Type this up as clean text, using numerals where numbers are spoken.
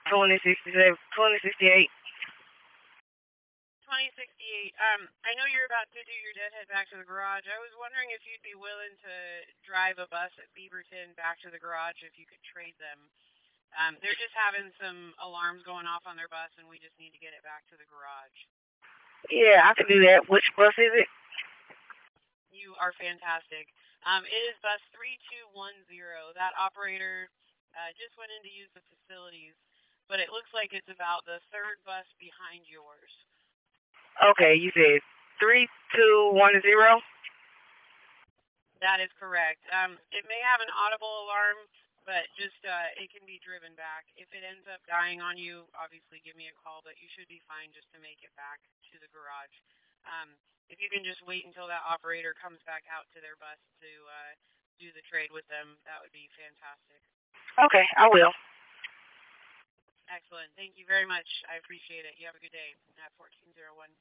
2067, 2068. 2068. I know you're about to do your deadhead back to the garage. I was wondering if you'd be willing to drive a bus at Beaverton back to the garage if you could trade them. They're just having some alarms going off on their bus, and we just need to get it back to the garage. Yeah, I can do that. Which bus is it? You are fantastic. It is bus 3210. That operator just went in to use the facilities, but it looks like it's about the third bus behind yours. Okay, you said 3210? That is correct. It may have an audible alarm, but just it can be driven back. If it ends up dying on you, obviously give me a call, but you should be fine just to make it back to the garage. If you can just wait until that operator comes back out to their bus to do the trade with them, that would be fantastic. Okay, I will. Excellent. Thank you very much. I appreciate it. You have a good day at 1401.